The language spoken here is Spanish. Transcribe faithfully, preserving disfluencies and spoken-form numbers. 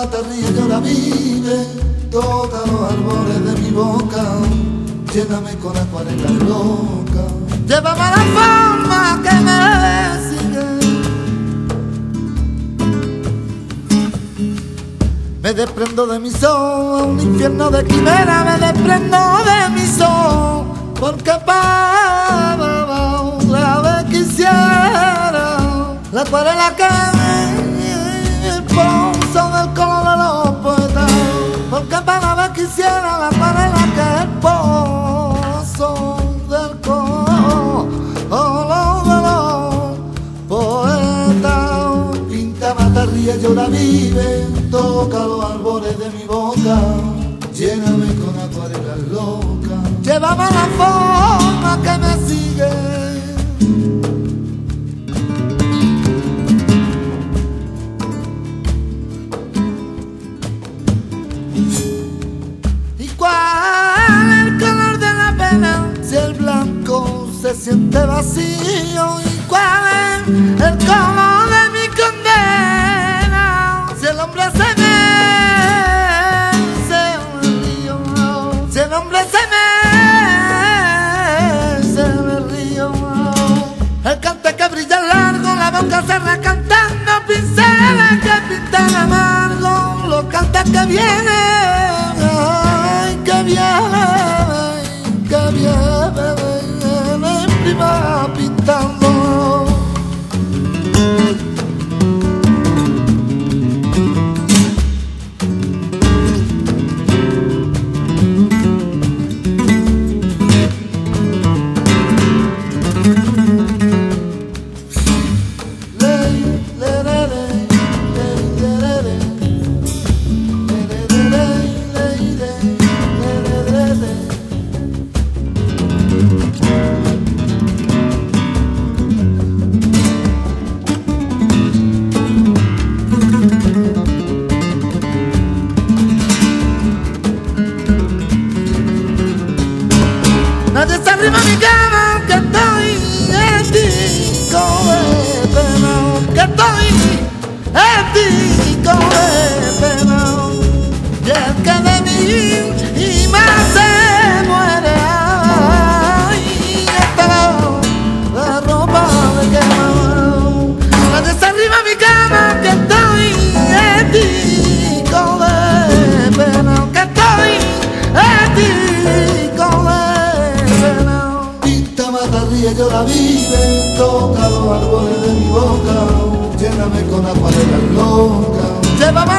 mata, ríe, llora, vive, toca los árboles de mi boca, lléname con acuarela loca. Llévame a la forma que me sigue. Me desprendo de mi sol, un infierno de quimera, me desprendo de mi sol, porque para la vez quisiera la acuarela que el pozo del color de los poetas, porque para la vez quisiera la acuarela que el pozo del color de los poetas. Pinta, mata, ríe, llora, vive, toca los árboles de mi boca, lléname con acuarelas locas. Llévame a la forma que me sigue. ¿Y cuál es el color de la pena si el blanco se siente vacío? ¿Y cuál es el color de mi condena si el hombre se me Si el hombre se me, se me río? El cante que brilla largo, la boca cerra cantando, pinceles que pintan amargo, los cantes que vienen, ay, que vienen, que vienen, prima pintando. Nadie se arrima a mi cama, que estoy ético de pena, que estoy ético de pena. Y el que de mí y más se muere, ay, esta la ropa de quemado. Nadie se arrima a mi cama, que estoy ético de pena, que estoy ético de ríe, llora, vive, toca los árboles de mi boca, lléname con acuarelas locas. Llévame